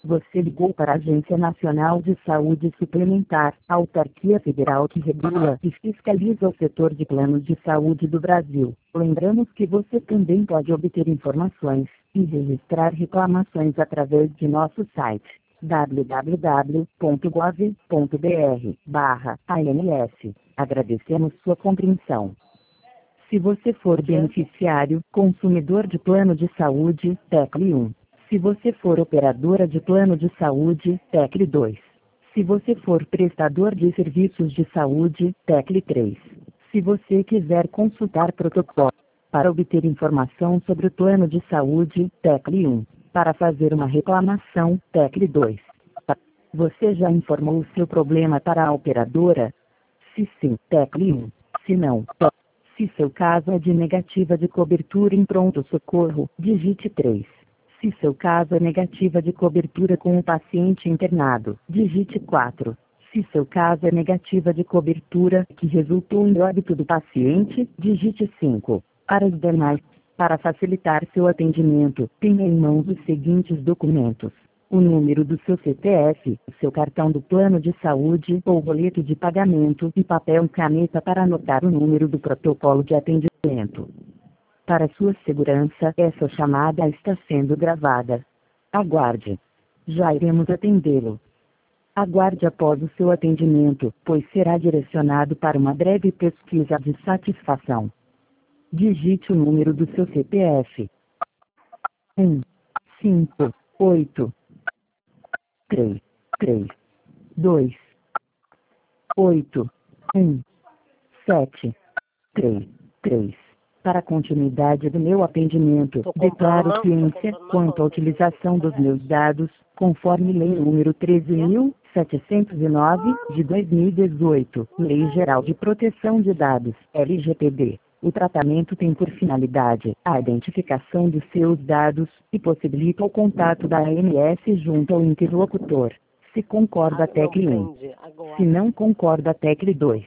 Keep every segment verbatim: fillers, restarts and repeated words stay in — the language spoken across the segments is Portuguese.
Você ligou para a Agência Nacional de Saúde Suplementar, a autarquia federal que regula e fiscaliza o setor de planos de saúde do Brasil. Lembramos que você também pode obter informações e registrar reclamações através de nosso site w w w ponto gov ponto b r barra A N S. Agradecemos sua compreensão. Se você for beneficiário, consumidor de plano de saúde, tecle um. Se você for operadora de plano de saúde, tecle dois. Se você for prestador de serviços de saúde, tecle três. Se você quiser consultar protocolo para obter informação sobre o plano de saúde, tecle um. Para fazer uma reclamação, tecle dois. Você já informou o seu problema para a operadora? Se sim, tecle um. Se não, tecle. Se seu caso é de negativa de cobertura em pronto-socorro, digite três. Se seu caso é negativa de cobertura com o paciente internado, digite quatro. Se seu caso é negativa de cobertura que resultou em óbito do paciente, digite cinco. Para os demais, para facilitar seu atendimento, tenha em mãos os seguintes documentos: o número do seu C P F, seu cartão do plano de saúde ou boleto de pagamento e papel e caneta para anotar o número do protocolo de atendimento. Para sua segurança, essa chamada está sendo gravada. Aguarde. Já iremos atendê-lo. Aguarde após o seu atendimento, pois será direcionado para uma breve pesquisa de satisfação. Digite o número do seu C P F. um, cinco, oito, três, três, dois, oito, um, sete, três, três. Para a continuidade do meu atendimento, declaro ciência quanto à utilização dos meus dados, conforme Lei número treze mil setecentos e nove, de dois mil e dezoito, Lei Geral de Proteção de Dados, L G P D. O tratamento tem por finalidade a identificação dos seus dados e possibilita o contato da A N S junto ao interlocutor. Se concorda, tecle um. Se não concorda, tecle dois.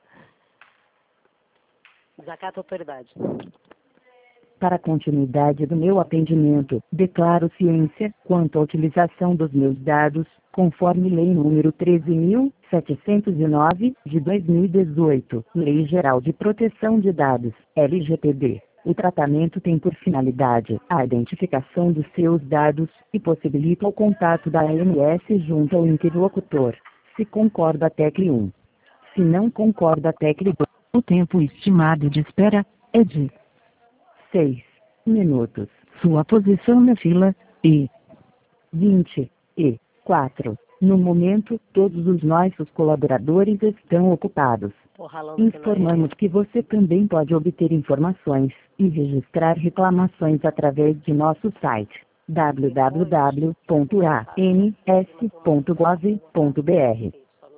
Desacata a autoridade. Para a continuidade do meu atendimento, declaro ciência quanto à utilização dos meus dados, conforme Lei número treze mil setecentos e nove, de dois mil e dezoito, Lei Geral de Proteção de Dados, L G P D. O tratamento tem por finalidade a identificação dos seus dados e possibilita o contato da A N S junto ao interlocutor. Se concorda, tecle um. Se não concorda, tecle dois. O tempo estimado de espera é de seis minutos. Sua posição na fila é vinte e quatro. No momento, todos os nossos colaboradores estão ocupados. Informamos que você também pode obter informações e registrar reclamações através de nosso site w w w ponto a n s ponto gov ponto b r.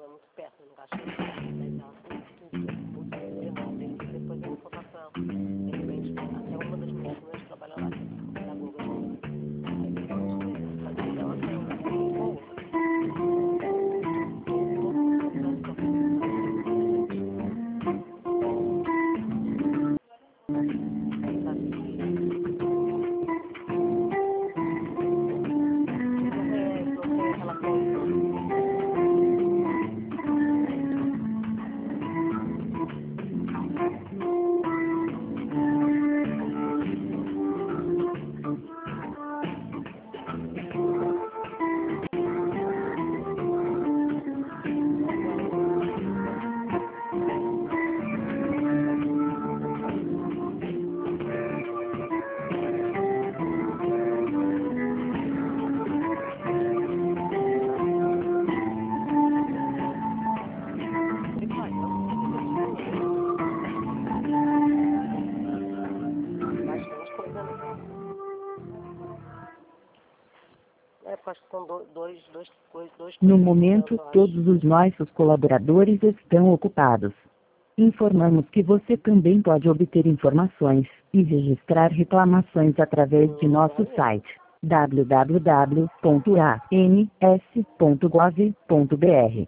No momento, todos os nossos colaboradores estão ocupados. Informamos que você também pode obter informações e registrar reclamações através de nosso site w w w ponto a n s ponto gov ponto b r.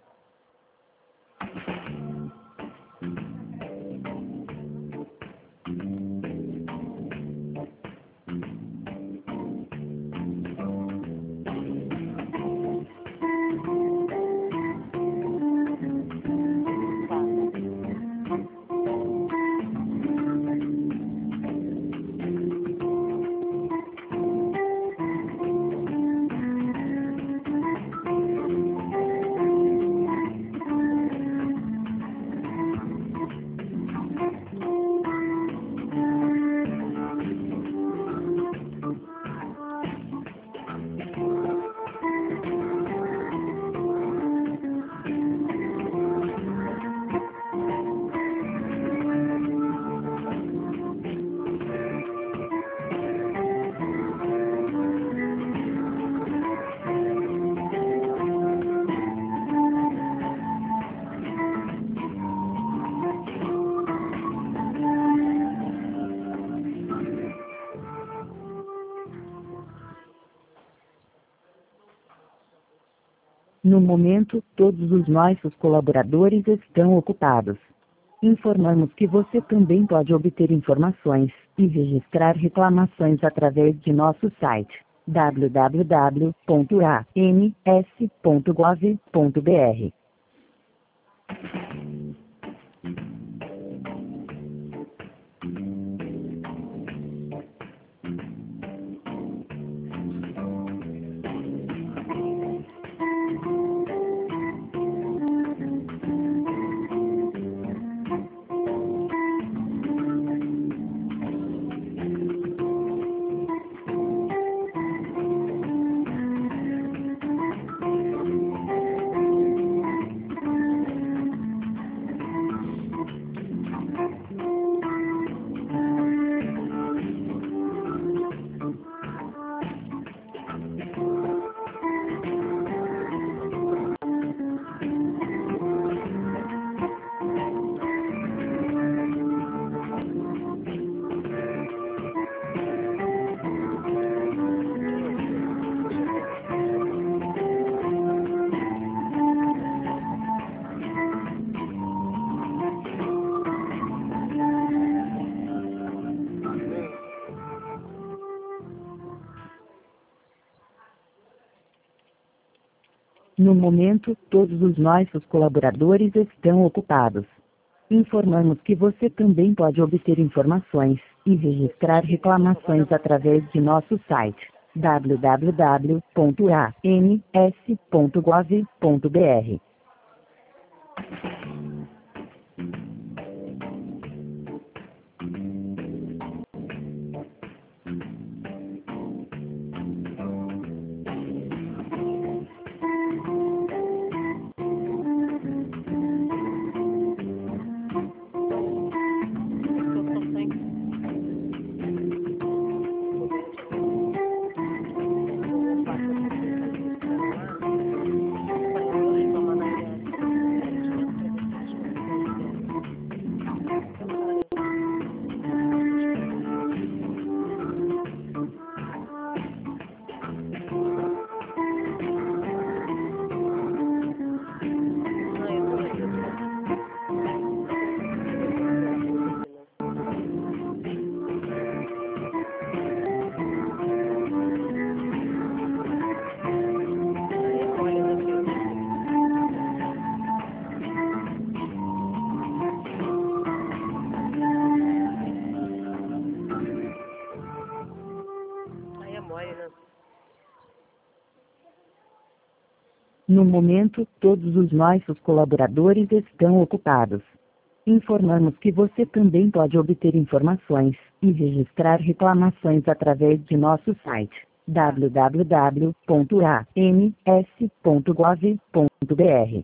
No momento, todos os nossos colaboradores estão ocupados. Informamos que você também pode obter informações e registrar reclamações através de nosso site w w w ponto a n s ponto gov ponto b r. No momento, todos os nossos colaboradores estão ocupados. Informamos que você também pode obter informações e registrar reclamações através de nosso site w w w ponto a n s ponto gov ponto b r. No momento, todos os nossos colaboradores estão ocupados. Informamos que você também pode obter informações e registrar reclamações através de nosso site w w w ponto a n s ponto gov ponto b r.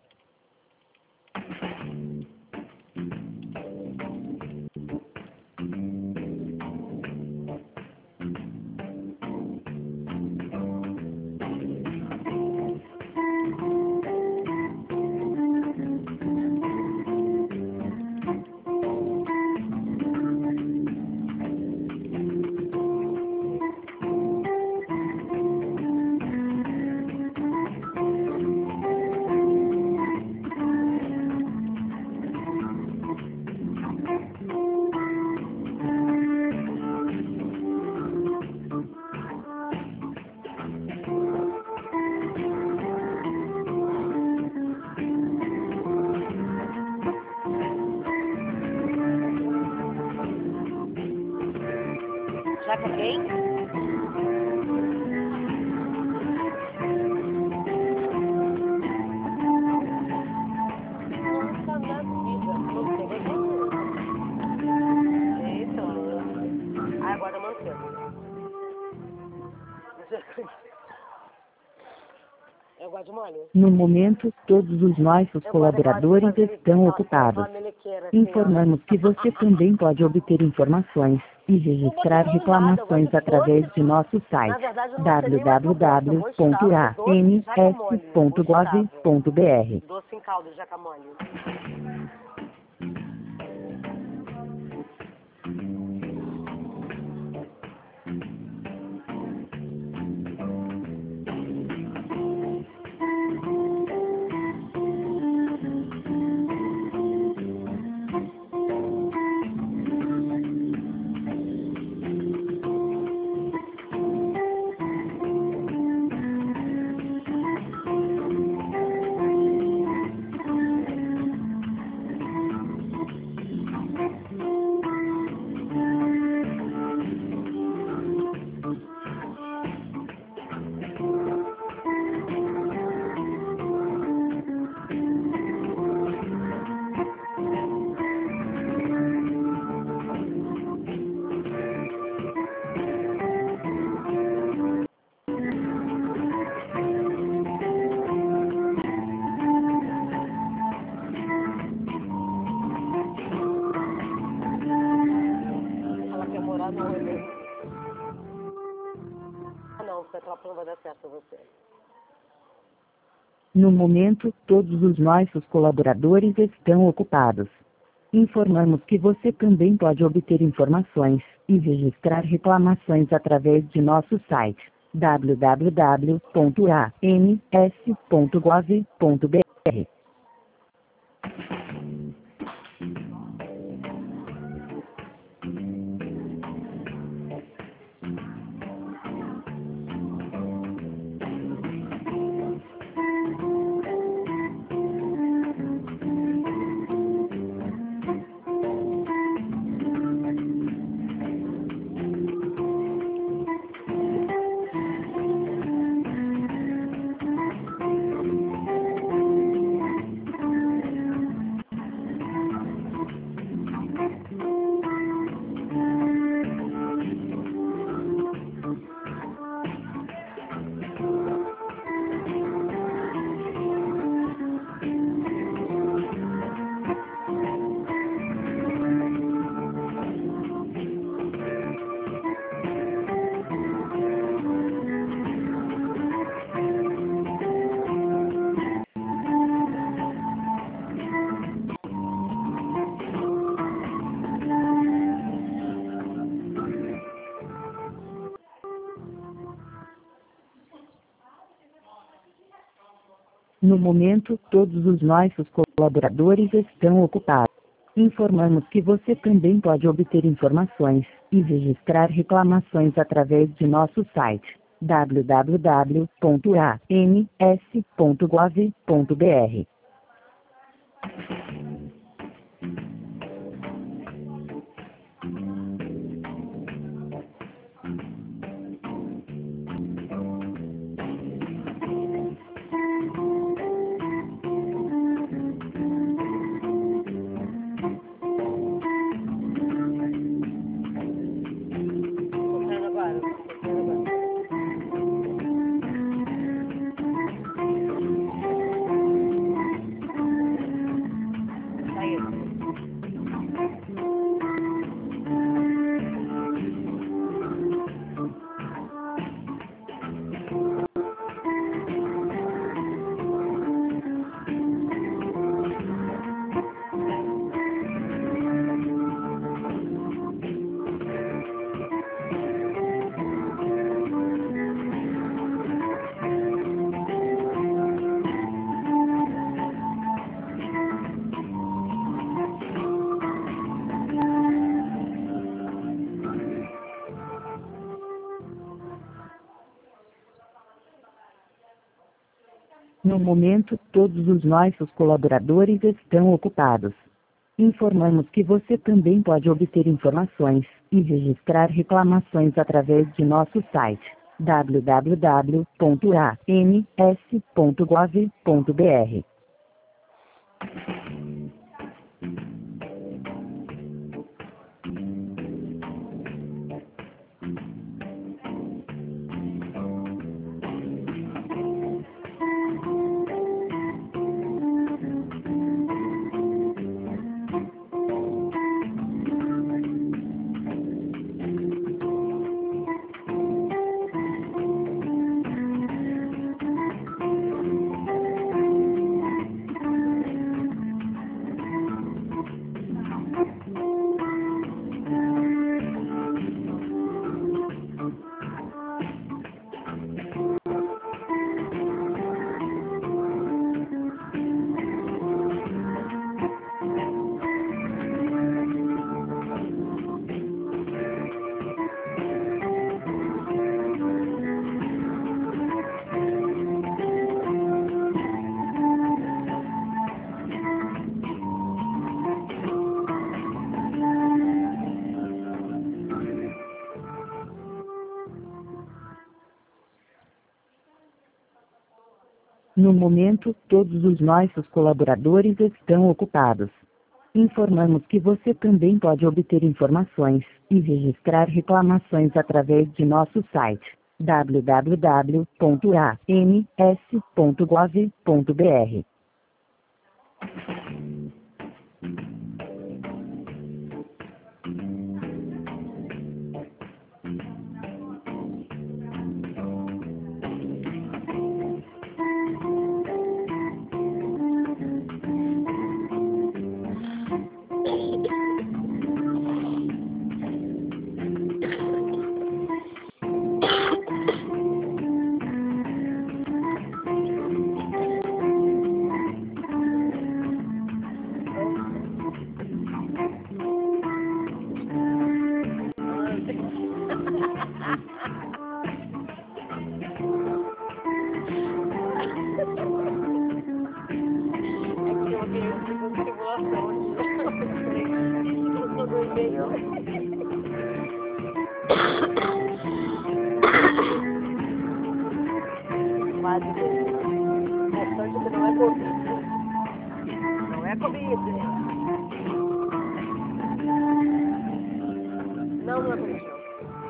Já carreguei? Nossa, na vida. Você vai ver. Eita, mano. Ah, agora manteve. Eu gosto de molho. No momento, todos os nossos colaboradores estão ocupados. Informamos que você também pode obter informações e registrar reclamações através de nosso site w w w ponto a n s ponto gov ponto b r. Doce em caldo de jacamole. Petrópolis não vai dar certo pra você. No momento, todos os nossos colaboradores estão ocupados. Informamos que você também pode obter informações e registrar reclamações através de nosso site w w w ponto a n s ponto gov ponto b r. No momento, todos os nossos colaboradores estão ocupados. Informamos que você também pode obter informações e registrar reclamações através de nosso site w w w ponto a n s ponto gov ponto b r. Tô saindo agora. Tô saindo agora. Saiu. No momento, todos os nossos colaboradores estão ocupados. Informamos que você também pode obter informações e registrar reclamações através de nosso site w w w ponto a n s ponto gov ponto b r. No momento, todos os nossos colaboradores estão ocupados. Informamos que você também pode obter informações e registrar reclamações através de nosso site w w w ponto a n s ponto gov ponto b r. livre. Não, não é comigo, não.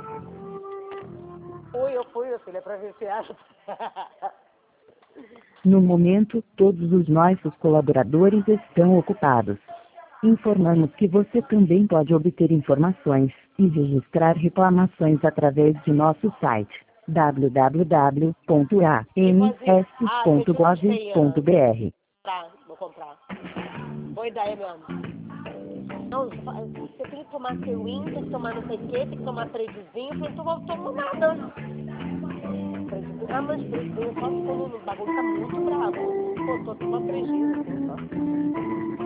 Fui, eu fui, meu filho, é pra ver se acha. No momento, todos os nossos colaboradores estão ocupados. Informamos que você também pode obter informações e registrar reclamações através de nosso site w w w ponto a m s ponto gov ponto b r. Tá, vou comprar. Boa ideia, meu amor. Não, você tem que tomar seu win, tem que tomar não sei o quê, tem que tomar prejuzinho. Eu falei, então eu tomo nada. Prejuzinho. Ah, mas prejuzinho só quando o bagulho tá muito bravo. Pô, tô tomando prejuízo, assim, só.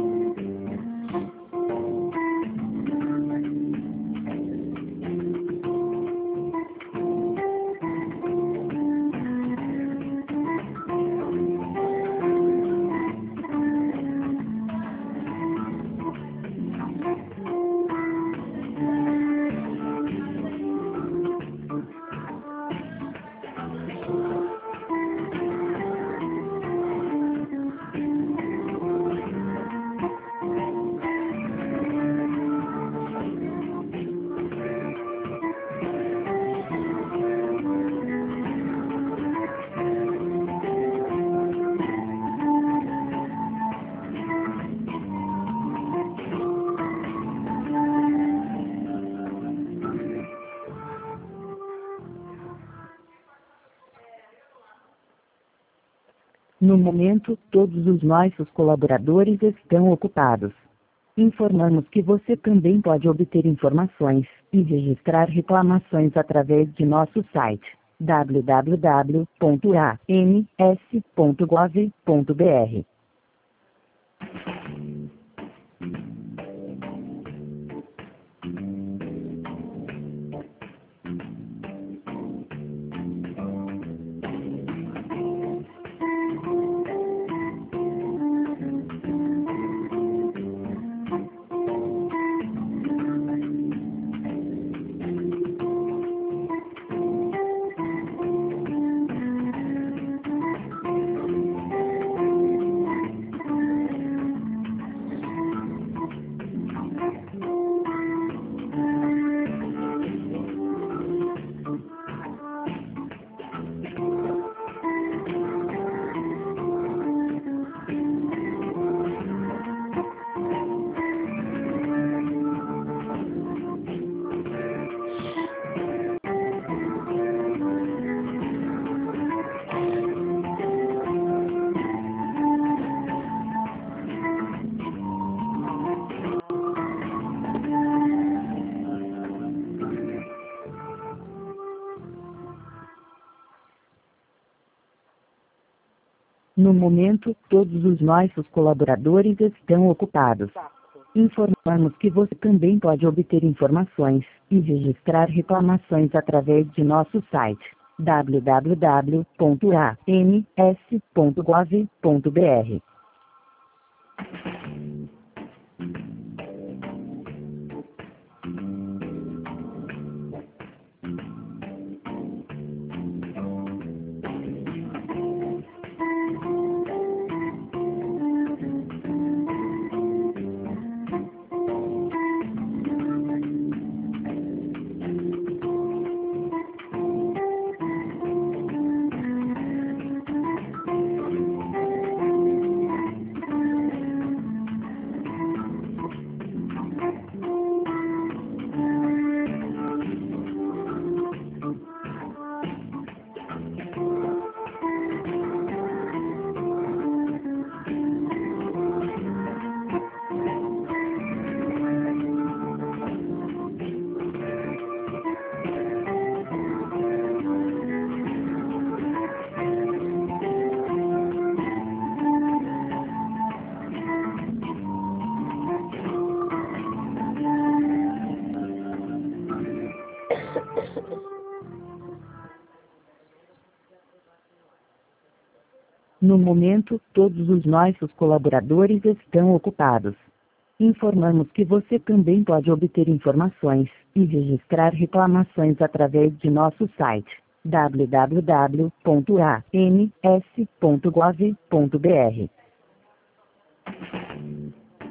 No momento, todos os nossos colaboradores estão ocupados. Informamos que você também pode obter informações e registrar reclamações através de nosso site w w w ponto a m s ponto gov ponto b r. No momento, todos os nossos colaboradores estão ocupados. Informamos que você também pode obter informações e registrar reclamações através de nosso site w w w ponto a m s ponto gov ponto b r. No momento, todos os nossos colaboradores estão ocupados. Informamos que você também pode obter informações e registrar reclamações através de nosso site w w w ponto a m s ponto gov ponto b r.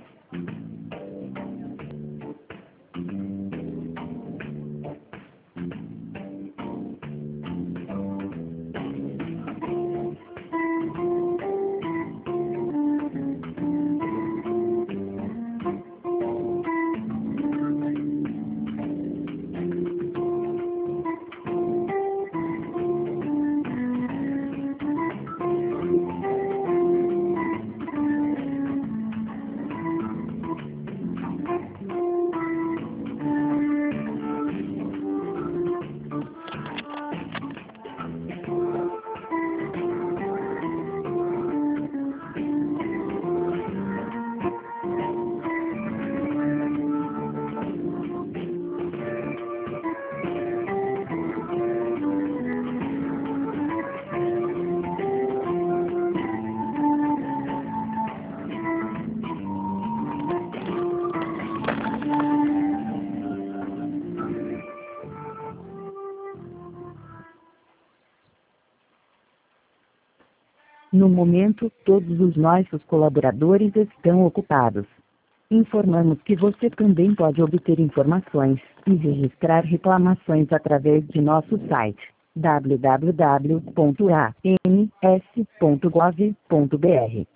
No momento, todos os nossos colaboradores estão ocupados. Informamos que você também pode obter informações e registrar reclamações através de nosso site w w w ponto a n s ponto gov ponto b r.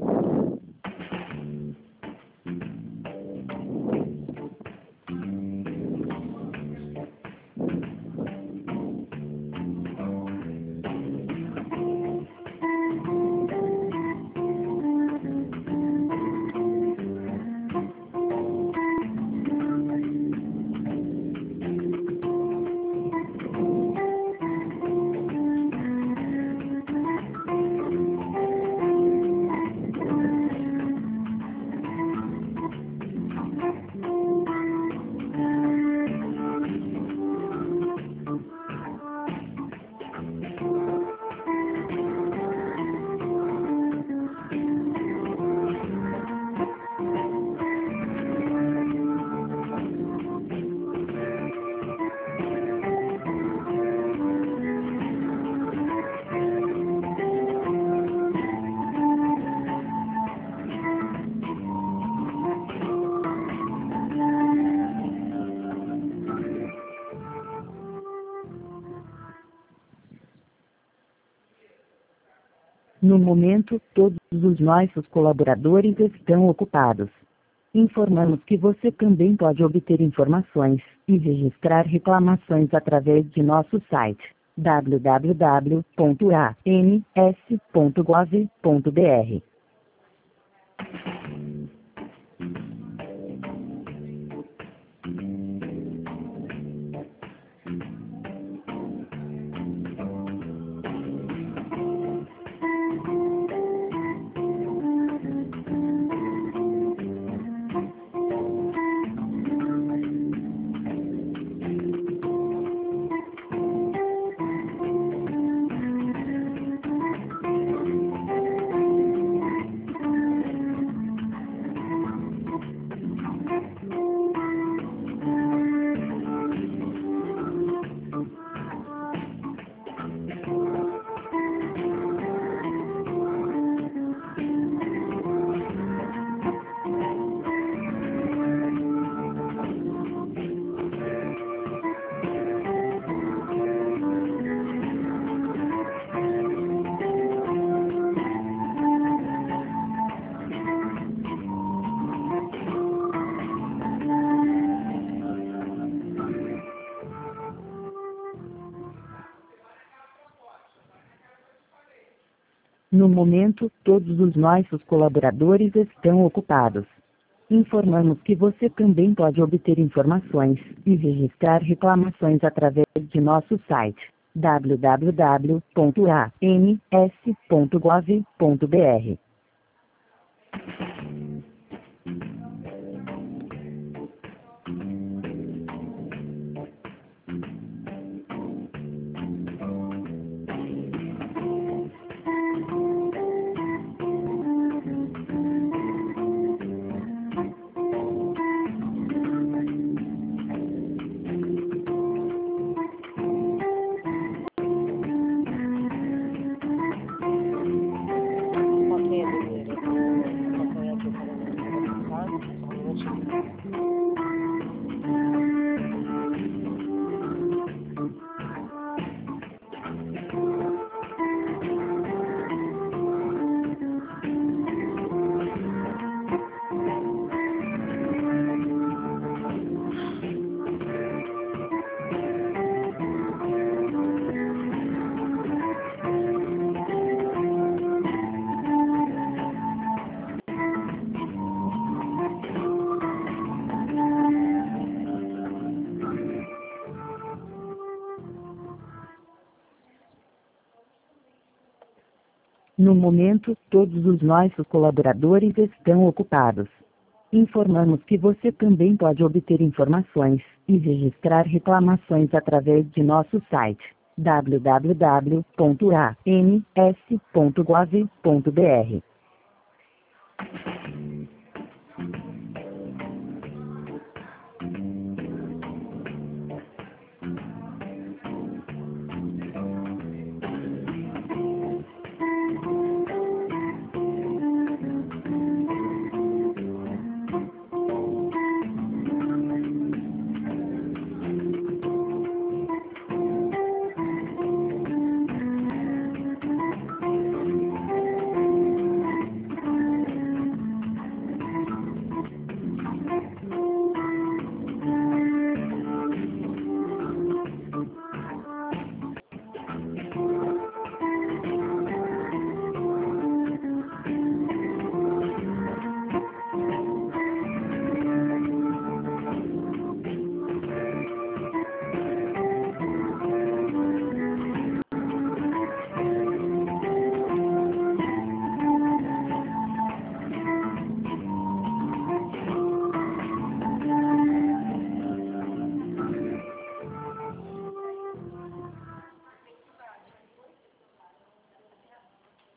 No momento, todos os nossos colaboradores estão ocupados. Informamos que você também pode obter informações e registrar reclamações através de nosso site w w w ponto a n s ponto gov ponto b r. No momento, todos os nossos colaboradores estão ocupados. Informamos que você também pode obter informações e registrar reclamações através de nosso site w w w ponto a n s ponto gov ponto b r. No momento, todos os nossos colaboradores estão ocupados. Informamos que você também pode obter informações e registrar reclamações através de nosso site w w w ponto a n s ponto gov ponto b r.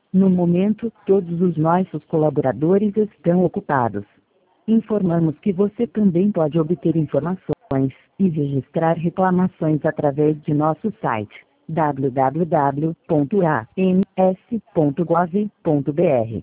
No momento, todos os nossos colaboradores estão ocupados. Informamos que você também pode obter informações e registrar reclamações através de nosso site w w w ponto a n s ponto gov ponto b r.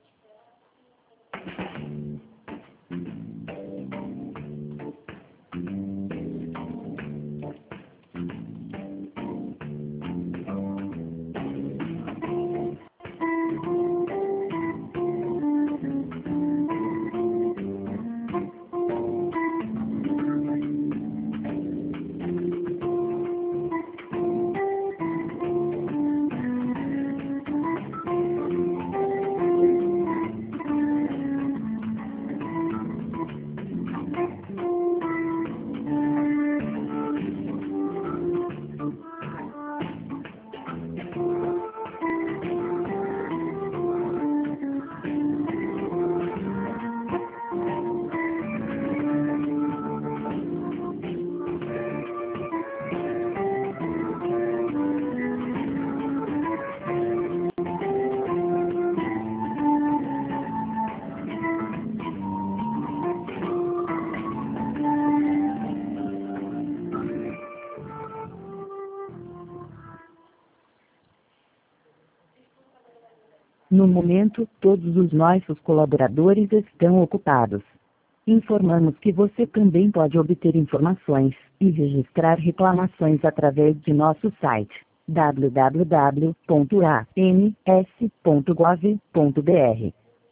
No momento, todos os nossos colaboradores estão ocupados. Informamos que você também pode obter informações e registrar reclamações através de nosso site w w w ponto a n s ponto gov ponto b r.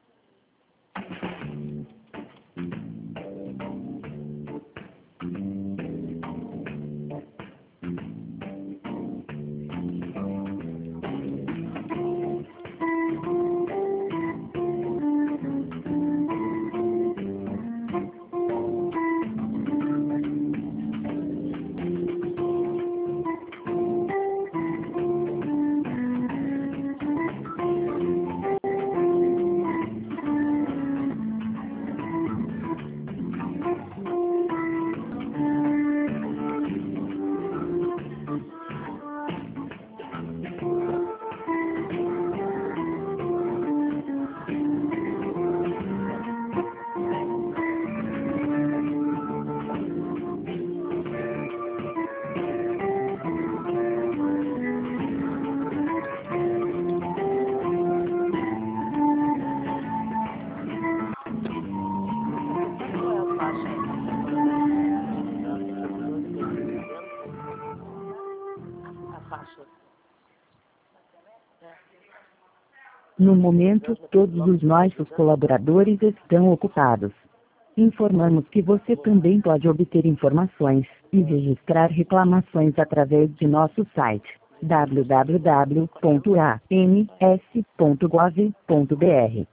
No momento, todos os nossos colaboradores estão ocupados. Informamos que você também pode obter informações e registrar reclamações através de nosso site w w w ponto a n s ponto gov ponto b r.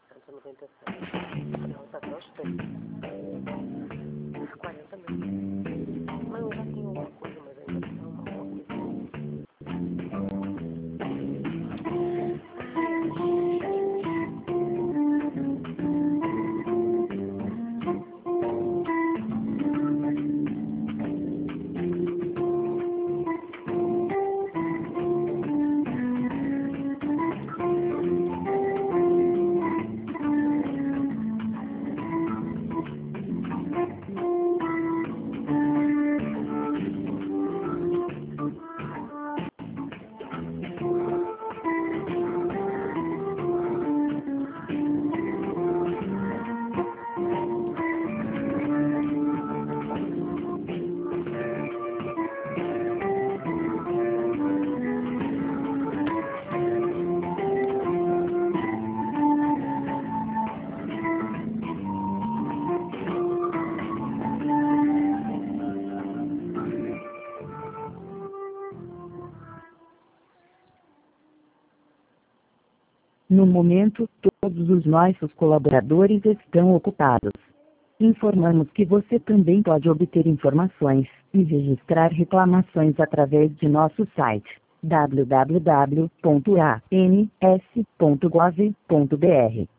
No momento, todos os nossos colaboradores estão ocupados. Informamos que você também pode obter informações e registrar reclamações através de nosso site w w w ponto a n s ponto gov ponto b r.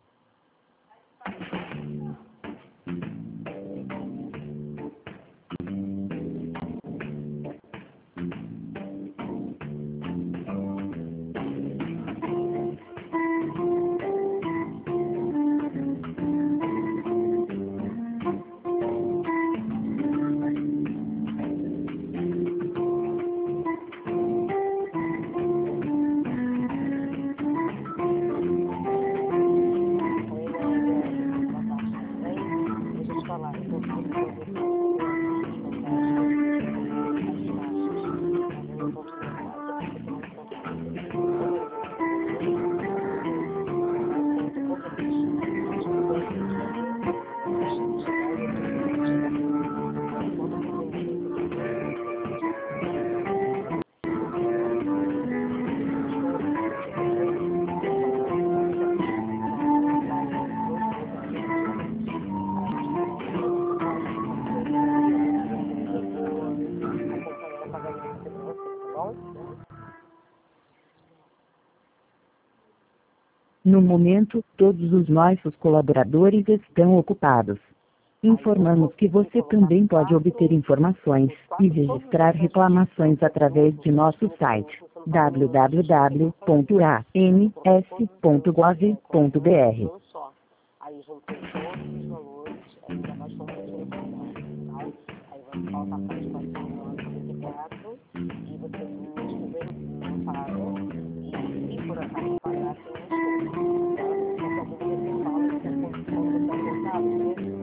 No momento, todos os nossos colaboradores estão ocupados. Informamos que você também pode obter informações e registrar reclamações através de nosso site w w w ponto a n s ponto gov ponto b r. Aí juntei todos os valores, é, já baixou o meu telefone, tá? Aí vai faltar para de quatro e quatro e você não paga e se por acaso pagar tem um desconto, tá? Qualquer dúvida você fala, você quer consultar, você tá mesmo?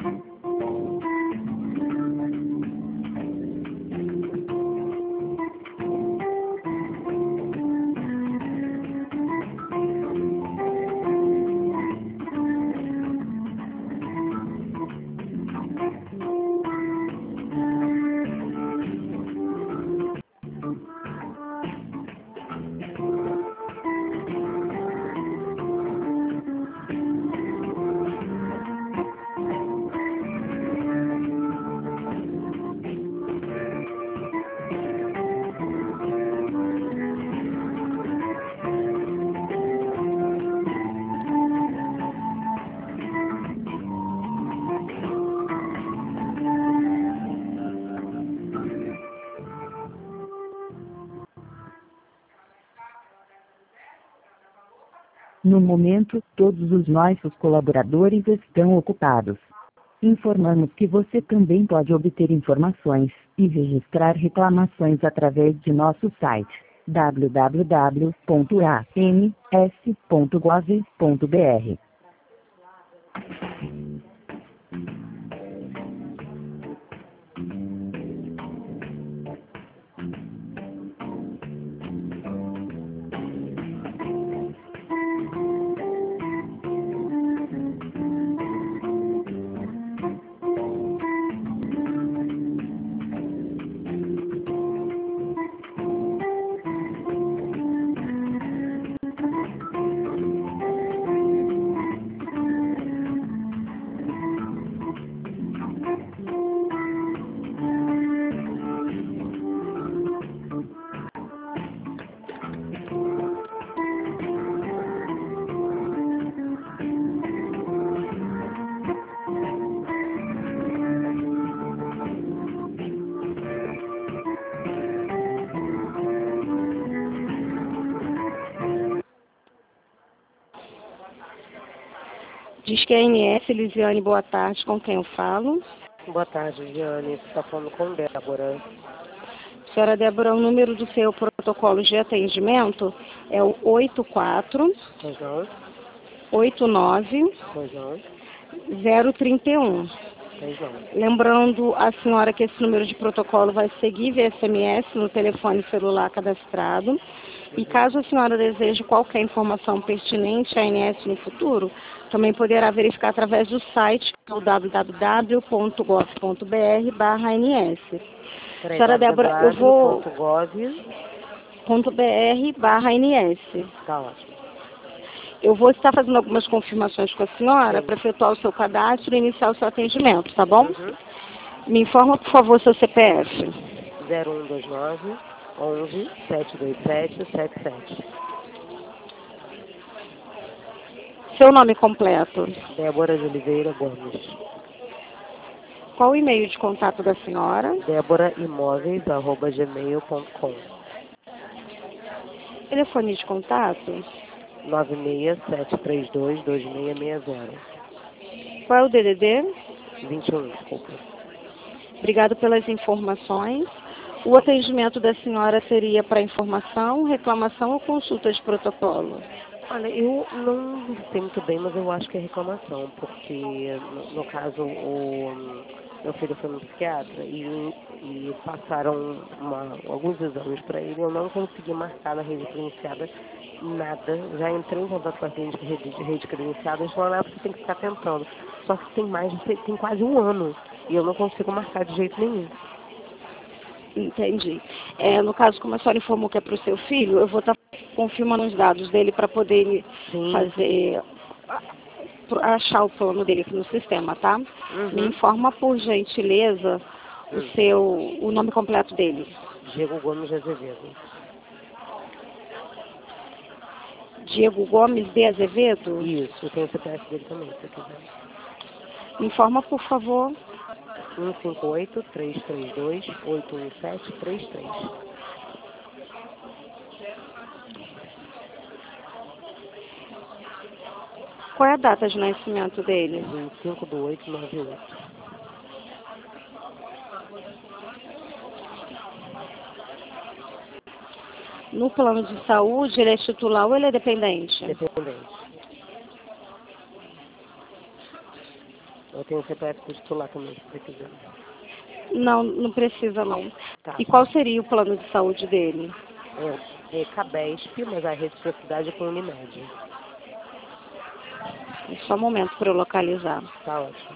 No momento, todos os nossos colaboradores estão ocupados. Informamos que você também pode obter informações e registrar reclamações através de nosso site w w w ponto a n s ponto gov ponto b r. Diz que é a N S, Lisiane, boa tarde, com quem eu falo? Boa tarde, Lisiane, você está falando com Débora. Senhora Débora, o número do seu protocolo de atendimento é o oito quatro Pois não, oito nove pois não, zero três um. pois não. Lembrando a senhora que esse número de protocolo vai seguir via S M S no telefone celular cadastrado. E caso a senhora deseje qualquer informação pertinente à A N S no futuro, também poderá verificar através do site w w w ponto gov ponto b r barra A N S. Peraí, Senhora Débora, eu vou... .gov. barra A N S. Tá ótimo. Eu vou estar fazendo algumas confirmações com a senhora para efetuar o seu cadastro e iniciar o seu atendimento, tá bom? Uhum. Me informa, por favor, seu C P F. zero um dois nove, onze, sete dois sete, sete sete. Seu nome completo. Débora de Oliveira Gomes. Qual o e-mail de contato da senhora? Débora Imóveis, arroba gmail ponto com. Telefone de contato? nove seis sete três dois, dois seis seis zero. Qual é o D D D? vinte e um, desculpa. Obrigado pelas informações. O atendimento da senhora seria para informação, reclamação ou consulta de protocolo? Olha, eu não sei muito bem, mas eu acho que é reclamação, porque, no, no caso, o meu filho foi no psiquiatra e, e passaram uma, alguns exames para ele, eu não consegui marcar na rede credenciada nada. Já entrei em contato com a rede, rede, rede credenciada, eles falaram, ah, você tem que ficar tentando. Só que tem mais, tem quase um ano e eu não consigo marcar de jeito nenhum. Entendi. É, no caso, como a senhora informou que é para o seu filho, eu vou estar confirmando os dados dele para poder Sim. fazer, achar o plano dele aqui no sistema, tá? Uhum. Me informa, por gentileza, o Uhum. seu, o nome completo dele. Diego Gomes de Azevedo. Diego Gomes de Azevedo? Isso, eu tenho o C P F dele também, se você quiser. Me informa, por favor. um cinco oito, três três dois, oito um sete três três. Qual é a data de nascimento dele? vinte e cinco de oito de noventa e oito. No plano de saúde, ele é titular ou ele é dependente? Dependente. Eu tenho o C P F do titular também, se você quiser. Não, não precisa não. Tá. E qual seria o plano de saúde dele? É, é Cabesp, mas a reciprocidade é com Unimed. Só um momento para eu localizar. Tá ótimo.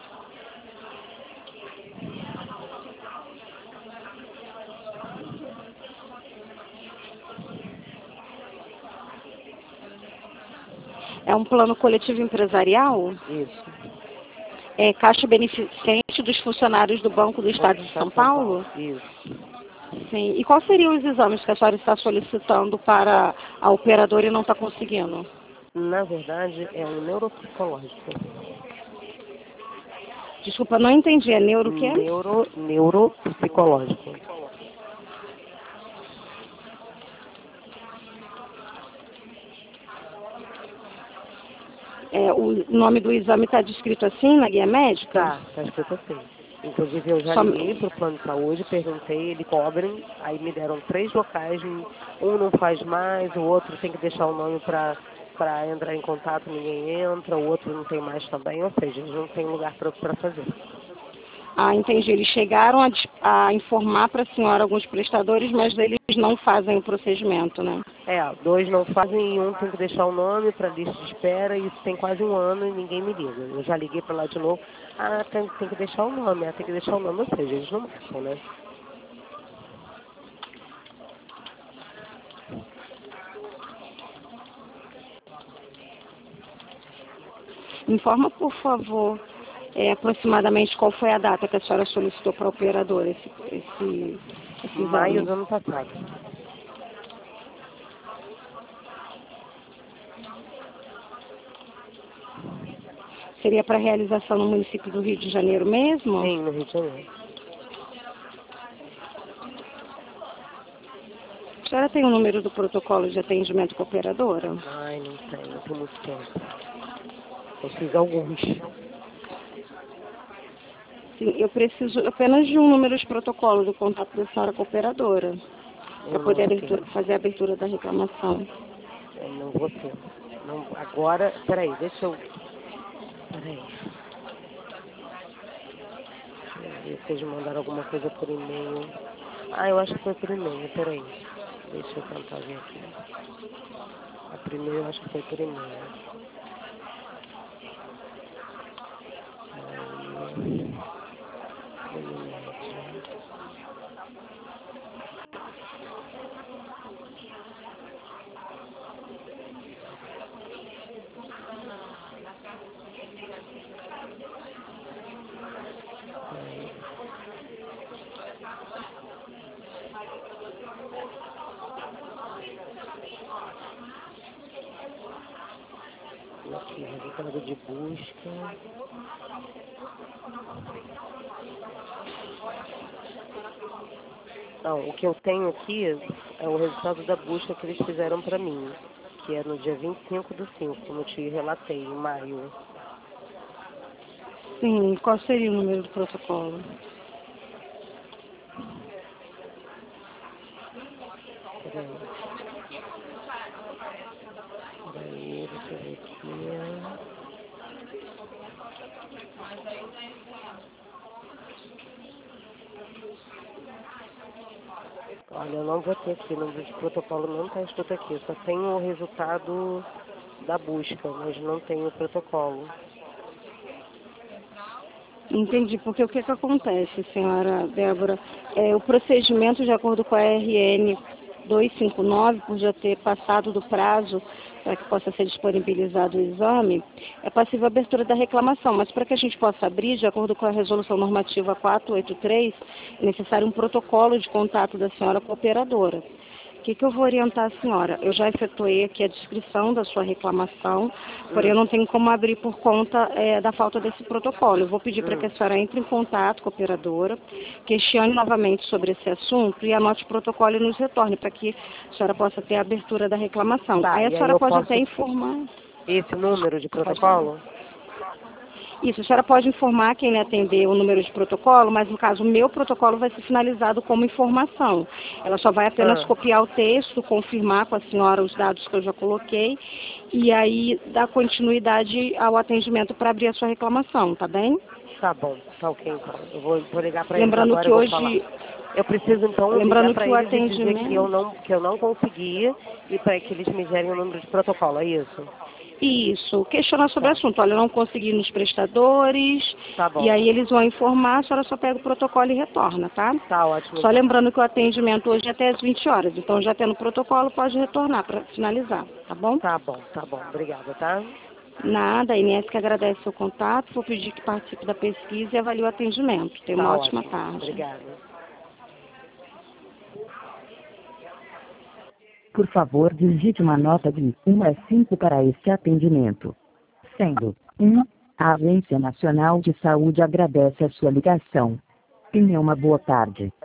É um plano coletivo empresarial? Isso. É caixa beneficente dos funcionários do Banco do Estado de São Paulo? Isso. Sim. E quais seriam os exames que a senhora está solicitando para a operadora e não está conseguindo? Na verdade, é um neuropsicológico. Desculpa, não entendi. É neuro o quê? Neuro, neuropsicológico. É, o nome do exame está descrito assim na guia médica? Tá, tá escrito assim. Inclusive, eu já Só... liguei para o plano de saúde, perguntei, eles cobrem, aí me deram três locais, um não faz mais, o outro tem que deixar o nome para para entrar em contato, ninguém entra, o outro não tem mais também, ou seja, eles não têm lugar para fazer. Ah, entendi. Eles chegaram a, a informar para a senhora alguns prestadores, mas eles não fazem o procedimento, né? É, dois não fazem e um tem que deixar o nome para lista de espera, e isso tem quase um ano e ninguém me liga. Eu já liguei para lá de novo, ah, tem, tem que deixar o nome, ah, tem que deixar o nome, ou seja, eles não marcam, né? Informa, por favor, é, aproximadamente qual foi a data que a senhora solicitou para a operadora esse, esse, esse Maio exame? do ano passado. Seria para realização no município do Rio de Janeiro mesmo? Sim, no Rio de Janeiro. A senhora tem o número do protocolo de atendimento com a operadora? Ai, não tenho, não tem muito tempo. Eu fiz alguns. Sim, eu preciso apenas de um número de protocolo do contato da senhora com a operadora, para Eu poder não abertura, tenho. fazer a abertura da reclamação. Eu não vou ter. Não, agora, peraí, deixa eu... Peraí. Deixa eu ver se eles mandaram alguma coisa por e-mail. Ah, eu acho que foi por e-mail, peraí. Deixa eu tentar ver aqui. A primeira eu acho que foi por e-mail. Aí... Aqui, resultado de busca. Não, o que eu tenho aqui é o resultado da busca que eles fizeram para mim, que é no dia vinte e cinco do cinco, como eu te relatei, em maio. Sim, qual seria o número do protocolo? Peraí. Peraí, deixa eu ver aqui. Olha, eu não vou ter aqui, o número de protocolo não está escrito aqui. Eu só tenho o resultado da busca, mas não tenho o protocolo. Entendi, porque o que, que acontece, senhora Débora? É, o procedimento, de acordo com a R N duzentos e cinquenta e nove, por já ter passado do prazo para que possa ser disponibilizado o exame, é passível a abertura da reclamação, mas para que a gente possa abrir, de acordo com a resolução normativa quatrocentos e oitenta e três, é necessário um protocolo de contato da senhora com a operadora. O que, que eu vou orientar a senhora? Eu já efetuei aqui a descrição da sua reclamação, porém eu não tenho como abrir por conta é, da falta desse protocolo. Eu vou pedir para que a senhora entre em contato com a operadora, questione novamente sobre esse assunto e anote o protocolo e nos retorne, para que a senhora possa ter a abertura da reclamação. Tá, aí a e aí senhora eu pode posso- até informar. Esse número de protocolo? Isso, a senhora pode informar quem lhe atender o número de protocolo, mas no caso o meu protocolo vai ser finalizado como informação. Ela só vai apenas Ah. copiar o texto, confirmar com a senhora os dados que eu já coloquei e aí dar continuidade ao atendimento para abrir a sua reclamação, tá bem? Tá bom, tá ok então. Eu vou, vou ligar para eles Lembrando agora que eu vou hoje, falar. Eu preciso então lembrando ligar para que o eles e dizer atendimento... que eu não, que eu não consegui e para que eles me gerem o número de protocolo, é isso? Isso, questionar sobre o Tá. assunto. Olha, eu não consegui nos prestadores, Tá bom. e aí eles vão informar, a senhora só pega o protocolo e retorna, tá? Tá ótimo. Só então. lembrando que o atendimento hoje é até às vinte horas, então já tendo o protocolo pode retornar para finalizar, tá bom? Tá bom, tá bom. Obrigada, tá? Nada, a Inês que agradece o seu contato, vou pedir que participe da pesquisa e avalie o atendimento. Tenha uma Tá ótima ótimo. tarde. Obrigada. Por favor, digite uma nota de um a cinco para este atendimento. Sendo um, a Agência Nacional de Saúde agradece a sua ligação. Tenha uma boa tarde.